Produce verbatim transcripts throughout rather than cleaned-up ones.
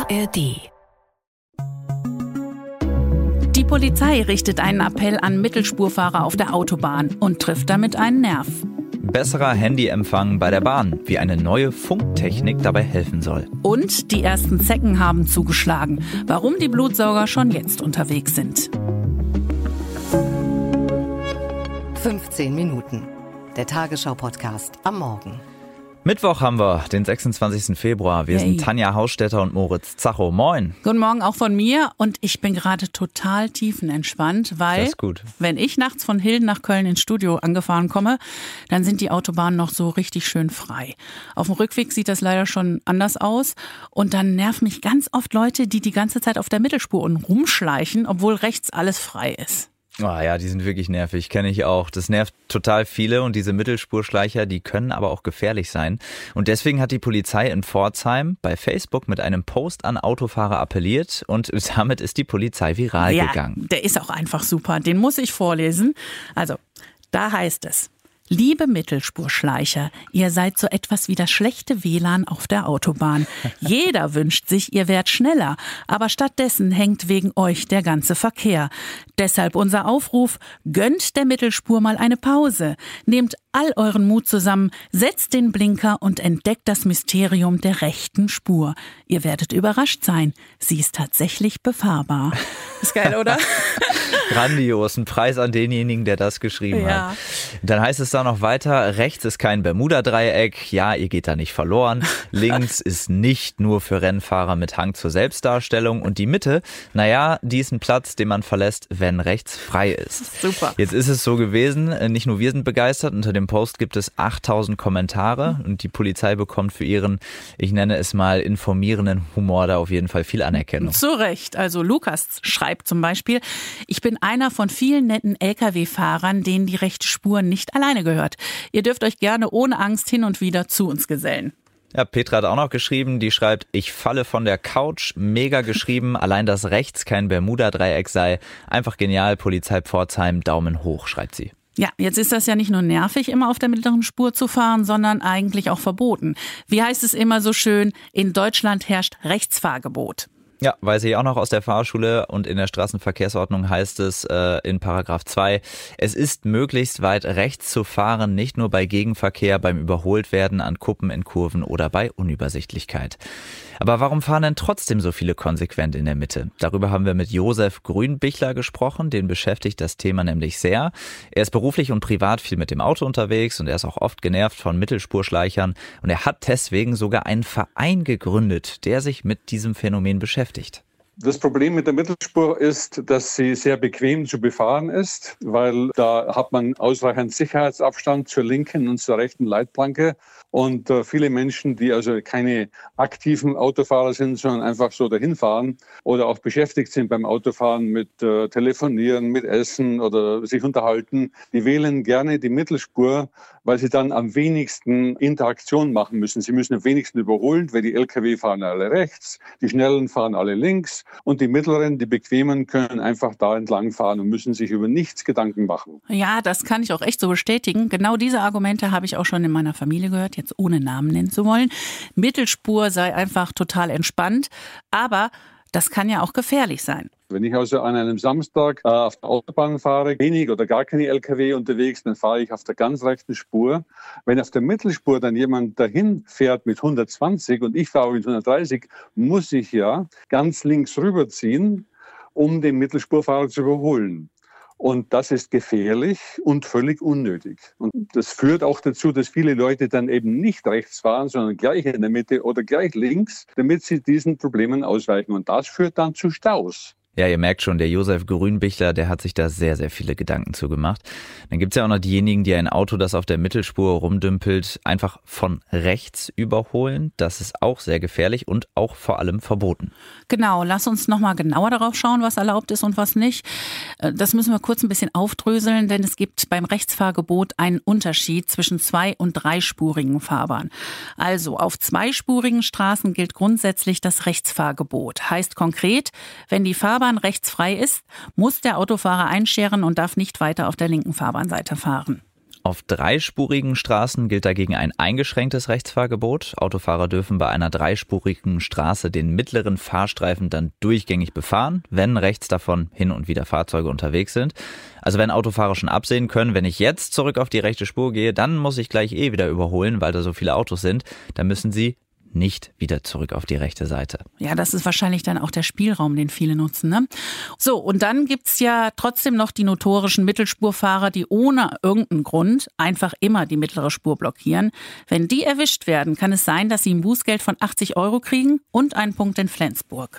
A R D. Die Polizei richtet einen Appell an Mittelspurfahrer auf der Autobahn und trifft damit einen Nerv. Besserer Handyempfang bei der Bahn, wie eine neue Funktechnik dabei helfen soll. Und die ersten Zecken haben zugeschlagen. Warum die Blutsauger schon jetzt unterwegs sind. fünfzehn Minuten. Der Tagesschau-Podcast am Morgen. Mittwoch haben wir, den sechsundzwanzigsten Februar. Wir Yay. sind Tanja Hausstätter und Moritz Zacho. Moin. Guten Morgen auch von mir. Und ich bin gerade total tiefenentspannt, weil Das ist gut. wenn ich nachts von Hilden nach Köln ins Studio angefahren komme, dann sind die Autobahnen noch so richtig schön frei. Auf dem Rückweg sieht das leider schon anders aus. Und dann nerven mich ganz oft Leute, die die ganze Zeit auf der Mittelspur rumschleichen, obwohl rechts alles frei ist. Ah ja, die sind wirklich nervig, kenne ich auch. Das nervt total viele und diese Mittelspurschleicher, die können aber auch gefährlich sein. Und deswegen hat die Polizei in Pforzheim bei Facebook mit einem Post an Autofahrer appelliert und damit ist die Polizei viral ja, gegangen. Der ist auch einfach super, den muss ich vorlesen. Also, da heißt es: Liebe Mittelspurschleicher, ihr seid so etwas wie das schlechte W L A N auf der Autobahn. Jeder wünscht sich, ihr wärt schneller, aber stattdessen hängt wegen euch der ganze Verkehr. Deshalb unser Aufruf: Gönnt der Mittelspur mal eine Pause. Nehmt all euren Mut zusammen, setzt den Blinker und entdeckt das Mysterium der rechten Spur. Ihr werdet überrascht sein, sie ist tatsächlich befahrbar. Ist geil, oder? Grandios, ein Preis an denjenigen, der das geschrieben Ja. hat. Dann heißt es da noch weiter, rechts ist kein Bermuda-Dreieck, ja, ihr geht da nicht verloren. Links ist nicht nur für Rennfahrer mit Hang zur Selbstdarstellung und die Mitte, naja, die ist ein Platz, den man verlässt, wenn rechts frei ist. Super. Jetzt ist es so gewesen, nicht nur wir sind begeistert, unter dem Post gibt es achttausend Kommentare und die Polizei bekommt für ihren, ich nenne es mal, informierenden Humor da auf jeden Fall viel Anerkennung. Zu Recht. Also Lukas schreibt zum Beispiel: Ich bin einer von vielen netten L K W-Fahrern, denen die rechte Spur nicht alleine gehört. Ihr dürft euch gerne ohne Angst hin und wieder zu uns gesellen. Ja, Petra hat auch noch geschrieben, die schreibt, ich falle von der Couch, mega geschrieben, allein dass rechts kein Bermuda-Dreieck sei. Einfach genial, Polizei Pforzheim, Daumen hoch, schreibt sie. Ja, jetzt ist das ja nicht nur nervig, immer auf der mittleren Spur zu fahren, sondern eigentlich auch verboten. Wie heißt es immer so schön? In Deutschland herrscht Rechtsfahrgebot. Ja, weiß ich auch noch aus der Fahrschule und in der Straßenverkehrsordnung heißt es äh, in Paragraph zwei, es ist möglichst weit rechts zu fahren, nicht nur bei Gegenverkehr, beim Überholtwerden, an Kuppen, in Kurven oder bei Unübersichtlichkeit. Aber warum fahren denn trotzdem so viele konsequent in der Mitte? Darüber haben wir mit Josef Grünbichler gesprochen, den beschäftigt das Thema nämlich sehr. Er ist beruflich und privat viel mit dem Auto unterwegs und er ist auch oft genervt von Mittelspurschleichern und er hat deswegen sogar einen Verein gegründet, der sich mit diesem Phänomen beschäftigt. Das Problem mit der Mittelspur ist, dass sie sehr bequem zu befahren ist, weil da hat man ausreichend Sicherheitsabstand zur linken und zur rechten Leitplanke. Und äh, viele Menschen, die also keine aktiven Autofahrer sind, sondern einfach so dahin fahren oder auch beschäftigt sind beim Autofahren mit äh, Telefonieren, mit Essen oder sich unterhalten, die wählen gerne die Mittelspur, weil sie dann am wenigsten Interaktion machen müssen. Sie müssen am wenigsten überholen, weil die L K W fahren alle rechts, die Schnellen fahren alle links und die Mittleren, die Bequemen, können einfach da entlang fahren und müssen sich über nichts Gedanken machen. Ja, das kann ich auch echt so bestätigen. Genau diese Argumente habe ich auch schon in meiner Familie gehört, jetzt ohne Namen nennen zu wollen. Mittelspur sei einfach total entspannt, aber das kann ja auch gefährlich sein. Wenn ich also an einem Samstag äh, auf der Autobahn fahre, wenig oder gar keine L K W unterwegs, dann fahre ich auf der ganz rechten Spur. Wenn auf der Mittelspur dann jemand dahin fährt mit hundertzwanzig und ich fahre mit hundertdreißig, muss ich ja ganz links rüberziehen, um den Mittelspurfahrer zu überholen. Und das ist gefährlich und völlig unnötig. Und das führt auch dazu, dass viele Leute dann eben nicht rechts fahren, sondern gleich in der Mitte oder gleich links, damit sie diesen Problemen ausweichen. Und das führt dann zu Staus. Ja, ihr merkt schon, der Josef Grünbichler, der hat sich da sehr, sehr viele Gedanken zugemacht. Dann gibt's ja auch noch diejenigen, die ein Auto, das auf der Mittelspur rumdümpelt, einfach von rechts überholen. Das ist auch sehr gefährlich und auch vor allem verboten. Genau, lass uns nochmal genauer darauf schauen, was erlaubt ist und was nicht. Das müssen wir kurz ein bisschen aufdröseln, denn es gibt beim Rechtsfahrgebot einen Unterschied zwischen zwei- und dreispurigen Fahrbahnen. Also auf zweispurigen Straßen gilt grundsätzlich das Rechtsfahrgebot. Heißt konkret, wenn die Fahrbahn rechts frei ist, muss der Autofahrer einscheren und darf nicht weiter auf der linken Fahrbahnseite fahren. Auf dreispurigen Straßen gilt dagegen ein eingeschränktes Rechtsfahrgebot. Autofahrer dürfen bei einer dreispurigen Straße den mittleren Fahrstreifen dann durchgängig befahren, wenn rechts davon hin und wieder Fahrzeuge unterwegs sind. Also wenn Autofahrer schon absehen können, wenn ich jetzt zurück auf die rechte Spur gehe, dann muss ich gleich eh wieder überholen, weil da so viele Autos sind. Dann müssen sie nicht wieder zurück auf die rechte Seite. Ja, das ist wahrscheinlich dann auch der Spielraum, den viele nutzen, ne? So, und dann gibt's ja trotzdem noch die notorischen Mittelspurfahrer, die ohne irgendeinen Grund einfach immer die mittlere Spur blockieren. Wenn die erwischt werden, kann es sein, dass sie ein Bußgeld von achtzig Euro kriegen und einen Punkt in Flensburg.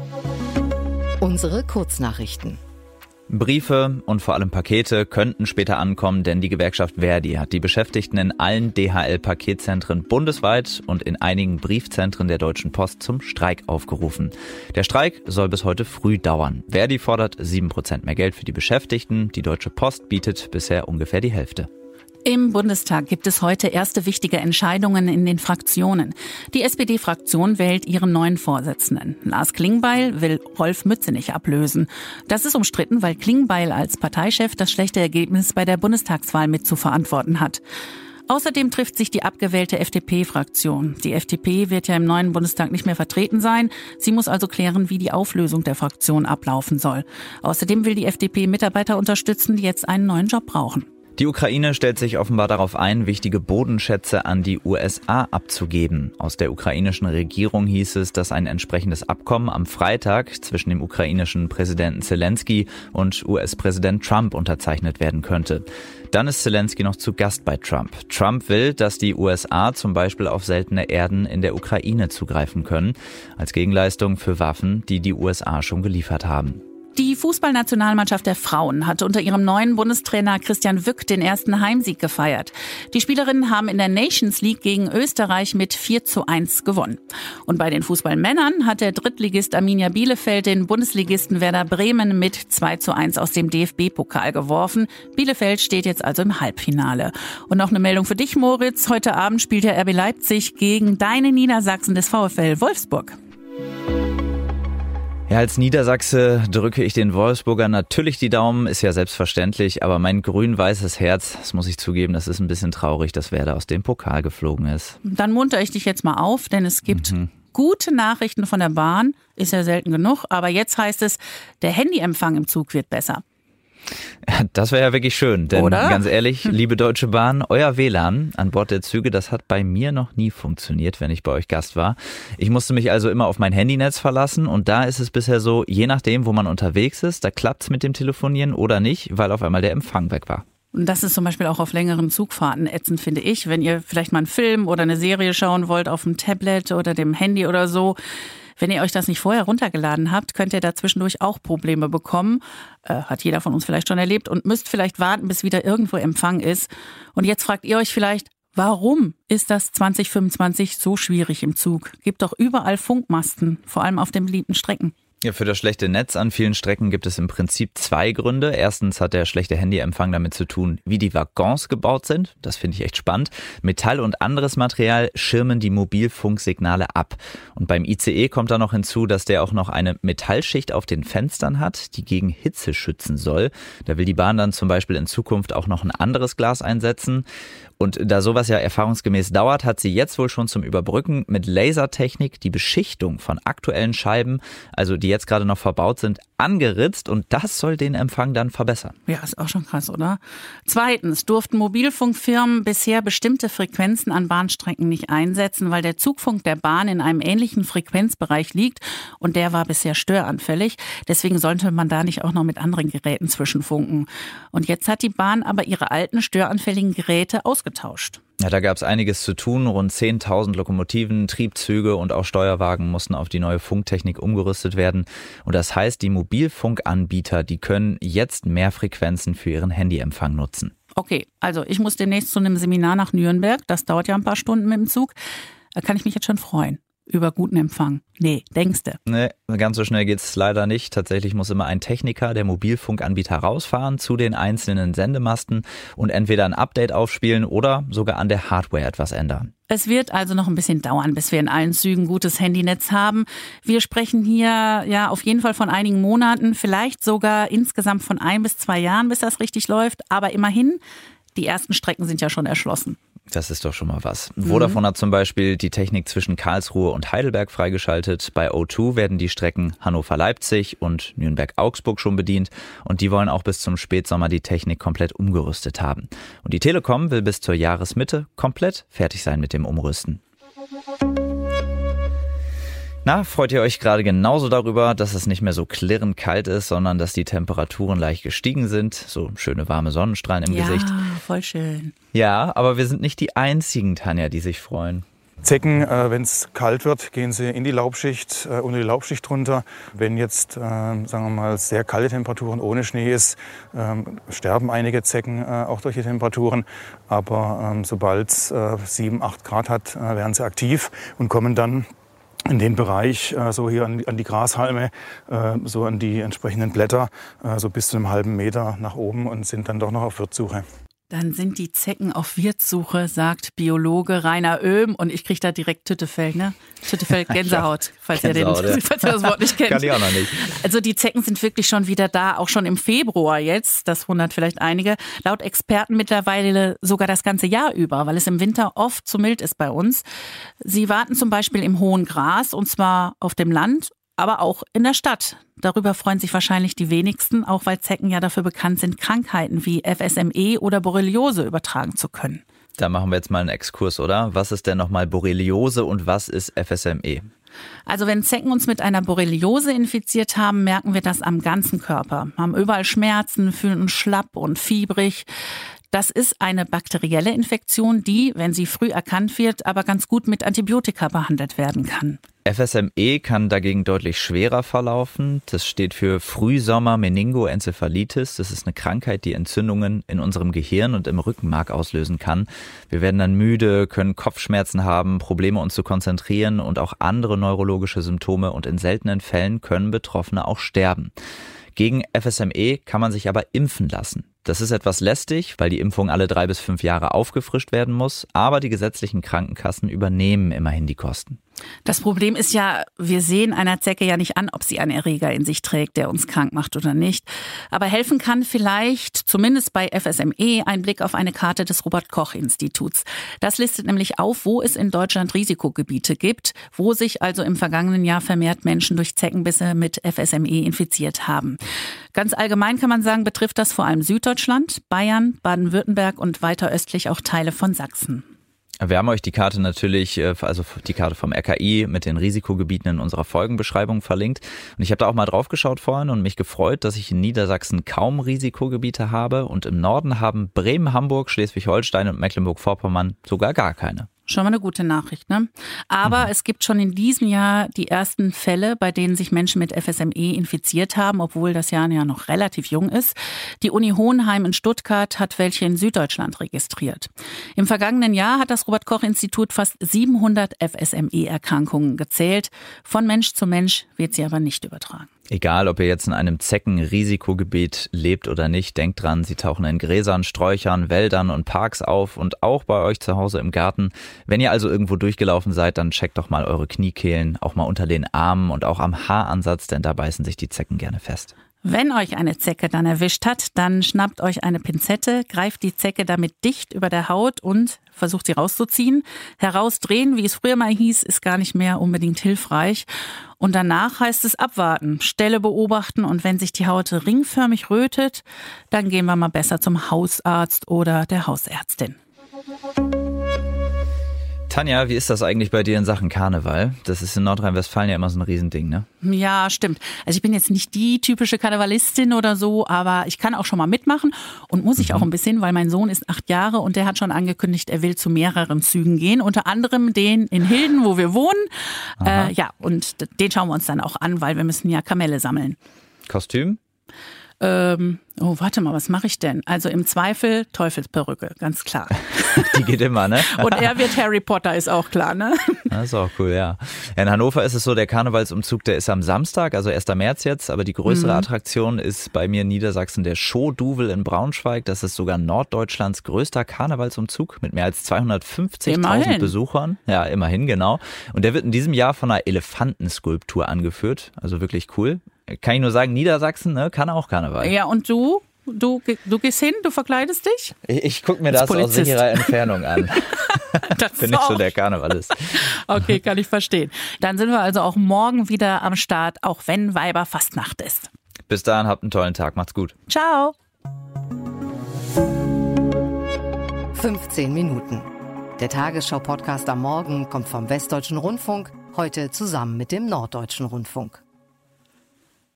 Unsere Kurznachrichten. Briefe und vor allem Pakete könnten später ankommen, denn die Gewerkschaft Verdi hat die Beschäftigten in allen D H L-Paketzentren bundesweit und in einigen Briefzentren der Deutschen Post zum Streik aufgerufen. Der Streik soll bis heute früh dauern. Verdi fordert sieben Prozent mehr Geld für die Beschäftigten. Die Deutsche Post bietet bisher ungefähr die Hälfte. Im Bundestag gibt es heute erste wichtige Entscheidungen in den Fraktionen. Die S P D-Fraktion wählt ihren neuen Vorsitzenden. Lars Klingbeil will Rolf Mützenich ablösen. Das ist umstritten, weil Klingbeil als Parteichef das schlechte Ergebnis bei der Bundestagswahl mit zu verantworten hat. Außerdem trifft sich die abgewählte F D P-Fraktion. Die F D P wird ja im neuen Bundestag nicht mehr vertreten sein. Sie muss also klären, wie die Auflösung der Fraktion ablaufen soll. Außerdem will die F D P Mitarbeiter unterstützen, die jetzt einen neuen Job brauchen. Die Ukraine stellt sich offenbar darauf ein, wichtige Bodenschätze an die U S A abzugeben. Aus der ukrainischen Regierung hieß es, dass ein entsprechendes Abkommen am Freitag zwischen dem ukrainischen Präsidenten Zelensky und U S-Präsident Trump unterzeichnet werden könnte. Dann ist Zelensky noch zu Gast bei Trump. Trump will, dass die U S A zum Beispiel auf seltene Erden in der Ukraine zugreifen können, als Gegenleistung für Waffen, die die U S A schon geliefert haben. Die Fußballnationalmannschaft der Frauen hat unter ihrem neuen Bundestrainer Christian Wück den ersten Heimsieg gefeiert. Die Spielerinnen haben in der Nations League gegen Österreich mit vier zu eins gewonnen. Und bei den Fußballmännern hat der Drittligist Arminia Bielefeld den Bundesligisten Werder Bremen mit zwei zu eins aus dem D F B-Pokal geworfen. Bielefeld steht jetzt also im Halbfinale. Und noch eine Meldung für dich, Moritz. Heute Abend spielt der R B Leipzig gegen deine Niedersachsen des VfL Wolfsburg. Ja, als Niedersachse drücke ich den Wolfsburgern natürlich die Daumen, ist ja selbstverständlich, aber mein grün-weißes Herz, das muss ich zugeben, das ist ein bisschen traurig, dass Werder aus dem Pokal geflogen ist. Dann munter ich dich jetzt mal auf, denn es gibt mhm. gute Nachrichten von der Bahn, ist ja selten genug, aber jetzt heißt es, der Handyempfang im Zug wird besser. Das wäre ja wirklich schön, denn Oder? Ganz ehrlich, liebe Deutsche Bahn, euer W L A N an Bord der Züge, das hat bei mir noch nie funktioniert, wenn ich bei euch Gast war. Ich musste mich also immer auf mein Handynetz verlassen und da ist es bisher so, je nachdem, wo man unterwegs ist, da klappt's mit dem Telefonieren oder nicht, weil auf einmal der Empfang weg war. Und das ist zum Beispiel auch auf längeren Zugfahrten ätzend, finde ich. Wenn ihr vielleicht mal einen Film oder eine Serie schauen wollt auf dem Tablet oder dem Handy oder so, wenn ihr euch das nicht vorher runtergeladen habt, könnt ihr da zwischendurch auch Probleme bekommen. Äh, hat jeder von uns vielleicht schon erlebt und müsst vielleicht warten, bis wieder irgendwo Empfang ist. Und jetzt fragt ihr euch vielleicht, warum ist das zwanzig fünfundzwanzig so schwierig im Zug? Gibt doch überall Funkmasten, vor allem auf den beliebten Strecken. Ja, für das schlechte Netz an vielen Strecken gibt es im Prinzip zwei Gründe. Erstens hat der schlechte Handyempfang damit zu tun, wie die Waggons gebaut sind. Das finde ich echt spannend. Metall und anderes Material schirmen die Mobilfunksignale ab. Und beim I C E kommt da noch hinzu, dass der auch noch eine Metallschicht auf den Fenstern hat, die gegen Hitze schützen soll. Da will die Bahn dann zum Beispiel in Zukunft auch noch ein anderes Glas einsetzen. Und da sowas ja erfahrungsgemäß dauert, hat sie jetzt wohl schon zum Überbrücken mit Lasertechnik die Beschichtung von aktuellen Scheiben, also die jetzt gerade noch verbaut sind, angeritzt und das soll den Empfang dann verbessern. Ja, ist auch schon krass, oder? Zweitens durften Mobilfunkfirmen bisher bestimmte Frequenzen an Bahnstrecken nicht einsetzen, weil der Zugfunk der Bahn in einem ähnlichen Frequenzbereich liegt und der war bisher störanfällig. Deswegen sollte man da nicht auch noch mit anderen Geräten zwischenfunken. Und jetzt hat die Bahn aber ihre alten störanfälligen Geräte ausgetauscht. Ja, da gab es einiges zu tun. Rund zehntausend Lokomotiven, Triebzüge und auch Steuerwagen mussten auf die neue Funktechnik umgerüstet werden. Und das heißt, die Mobilfunkanbieter, die können jetzt mehr Frequenzen für ihren Handyempfang nutzen. Okay, also ich muss demnächst zu einem Seminar nach Nürnberg. Das dauert ja ein paar Stunden mit dem Zug. Da kann ich mich jetzt schon freuen. Über guten Empfang. Nee, denkste. Nee, ganz so schnell geht's leider nicht. Tatsächlich muss immer ein Techniker der Mobilfunkanbieter rausfahren zu den einzelnen Sendemasten und entweder ein Update aufspielen oder sogar an der Hardware etwas ändern. Es wird also noch ein bisschen dauern, bis wir in allen Zügen gutes Handynetz haben. Wir sprechen hier ja auf jeden Fall von einigen Monaten, vielleicht sogar insgesamt von ein bis zwei Jahren, bis das richtig läuft. Aber immerhin, Die ersten Strecken sind ja schon erschlossen. Das ist doch schon mal was. Vodafone mhm. hat zum Beispiel die Technik zwischen Karlsruhe und Heidelberg freigeschaltet. Bei O zwei werden die Strecken Hannover-Leipzig und Nürnberg-Augsburg schon bedient. Und die wollen auch bis zum Spätsommer die Technik komplett umgerüstet haben. Und die Telekom will bis zur Jahresmitte komplett fertig sein mit dem Umrüsten. Na, freut ihr euch gerade genauso darüber, dass es nicht mehr so klirrend kalt ist, sondern dass die Temperaturen leicht gestiegen sind? So schöne warme Sonnenstrahlen im ja, Gesicht. Ja, voll schön. Ja, aber wir sind nicht die einzigen, Tanja, die sich freuen. Zecken, äh, wenn es kalt wird, gehen sie in die Laubschicht, äh, unter die Laubschicht runter. Wenn jetzt, äh, sagen wir mal, sehr kalte Temperaturen ohne Schnee ist, äh, sterben einige Zecken äh, auch durch die Temperaturen. Aber äh, sobald es äh, sieben, acht Grad hat, äh, werden sie aktiv und kommen dann in den Bereich, äh, so hier an, an die Grashalme, äh, so an die entsprechenden Blätter, äh, so bis zu einem halben Meter nach oben und sind dann doch noch auf Wirtssuche. Dann sind die Zecken auf Wirtssuche, sagt Biologe Rainer Oehm. Und ich kriege da direkt Tüttefeld, ne? Tüttefeld, Gänsehaut, falls, Gänsehaut, ihr den, ja. falls ihr das Wort nicht kennt. Kann ich auch noch nicht. Also die Zecken sind wirklich schon wieder da, auch schon im Februar jetzt. Das wundert vielleicht einige. Laut Experten mittlerweile sogar das ganze Jahr über, weil es im Winter oft zu mild ist bei uns. Sie warten zum Beispiel im hohen Gras, und zwar auf dem Land, aber auch in der Stadt. Darüber freuen sich wahrscheinlich die wenigsten, auch weil Zecken ja dafür bekannt sind, Krankheiten wie F S M E oder Borreliose übertragen zu können. Da machen wir jetzt mal einen Exkurs, oder? Was ist denn nochmal Borreliose und was ist F S M E? Also wenn Zecken uns mit einer Borreliose infiziert haben, merken wir das am ganzen Körper. Wir haben überall Schmerzen, fühlen uns schlapp und fiebrig. Das ist eine bakterielle Infektion, die, wenn sie früh erkannt wird, aber ganz gut mit Antibiotika behandelt werden kann. F S M E kann dagegen deutlich schwerer verlaufen. Das steht für Frühsommer-Meningoenzephalitis. Das ist eine Krankheit, die Entzündungen in unserem Gehirn und im Rückenmark auslösen kann. Wir werden dann müde, können Kopfschmerzen haben, Probleme uns zu konzentrieren und auch andere neurologische Symptome. Und in seltenen Fällen können Betroffene auch sterben. Gegen F S M E kann man sich aber impfen lassen. Das ist etwas lästig, weil die Impfung alle drei bis fünf Jahre aufgefrischt werden muss. Aber die gesetzlichen Krankenkassen übernehmen immerhin die Kosten. Das Problem ist ja, wir sehen einer Zecke ja nicht an, ob sie einen Erreger in sich trägt, der uns krank macht oder nicht. Aber helfen kann vielleicht, zumindest bei F S M E, ein Blick auf eine Karte des Robert-Koch-Instituts. Das listet nämlich auf, wo es in Deutschland Risikogebiete gibt, wo sich also im vergangenen Jahr vermehrt Menschen durch Zeckenbisse mit F S M E infiziert haben. Ganz allgemein kann man sagen, betrifft das vor allem Süddeutschland, Bayern, Baden-Württemberg und weiter östlich auch Teile von Sachsen. Wir haben euch die Karte natürlich, also die Karte vom R K I mit den Risikogebieten in unserer Folgenbeschreibung verlinkt. Und ich habe da auch mal drauf geschaut vorhin und mich gefreut, dass ich in Niedersachsen kaum Risikogebiete habe. Und im Norden haben Bremen, Hamburg, Schleswig-Holstein und Mecklenburg-Vorpommern sogar gar keine. Schon mal eine gute Nachricht, ne? Aber mhm. es gibt schon in diesem Jahr die ersten Fälle, bei denen sich Menschen mit F S M E infiziert haben, obwohl das Jahr ja noch relativ jung ist. Die Uni Hohenheim in Stuttgart hat welche in Süddeutschland registriert. Im vergangenen Jahr hat das Robert-Koch-Institut fast siebenhundert F S M E-Erkrankungen gezählt. Von Mensch zu Mensch wird sie aber nicht übertragen. Egal, ob ihr jetzt in einem Zeckenrisikogebiet lebt oder nicht, denkt dran, sie tauchen in Gräsern, Sträuchern, Wäldern und Parks auf und auch bei euch zu Hause im Garten. Wenn ihr also irgendwo durchgelaufen seid, dann checkt doch mal eure Kniekehlen, auch mal unter den Armen und auch am Haaransatz, denn da beißen sich die Zecken gerne fest. Wenn euch eine Zecke dann erwischt hat, dann schnappt euch eine Pinzette, greift die Zecke damit dicht über der Haut und versucht sie rauszuziehen. Herausdrehen, wie es früher mal hieß, ist gar nicht mehr unbedingt hilfreich. Und danach heißt es abwarten, Stelle beobachten und wenn sich die Haut ringförmig rötet, dann gehen wir mal besser zum Hausarzt oder der Hausärztin. Tanja, wie ist das eigentlich bei dir in Sachen Karneval? Das ist in Nordrhein-Westfalen ja immer so ein Riesending, ne? Ja, stimmt. Also ich bin jetzt nicht die typische Karnevalistin oder so, aber ich kann auch schon mal mitmachen und muss ich mhm. auch ein bisschen, weil mein Sohn ist acht Jahre und der hat schon angekündigt, er will zu mehreren Zügen gehen, unter anderem den in Hilden, wo wir wohnen. Äh, ja, und den schauen wir uns dann auch an, weil wir müssen ja Kamelle sammeln. Kostüm? Ähm, oh, warte mal, was mache ich denn? Also im Zweifel Teufelsperücke, ganz klar. Die geht immer, ne? Und er wird Harry Potter, ist auch klar, ne? Das ist auch cool, ja. In Hannover ist es so, der Karnevalsumzug, der ist am Samstag, also erster März jetzt, aber die größere mhm. Attraktion ist bei mir in Niedersachsen der Show-Duvel in Braunschweig. Das ist sogar Norddeutschlands größter Karnevalsumzug mit mehr als zweihundertfünfzigtausend Besuchern. Ja, immerhin, genau. Und der wird in diesem Jahr von einer Elefantenskulptur angeführt, also wirklich cool. Kann ich nur sagen, Niedersachsen, ne, kann auch Karneval. Ja, und du? Du, du gehst hin, du verkleidest dich? Ich, ich gucke mir das aus sicherer Entfernung an. Das bin nicht so der Karnevalist. Okay, kann ich verstehen. Dann sind wir also auch morgen wieder am Start, auch wenn Weiberfastnacht ist. Bis dahin, habt einen tollen Tag. Macht's gut. Ciao. fünfzehn Minuten. Der Tagesschau-Podcast am Morgen kommt vom Westdeutschen Rundfunk, heute zusammen mit dem Norddeutschen Rundfunk.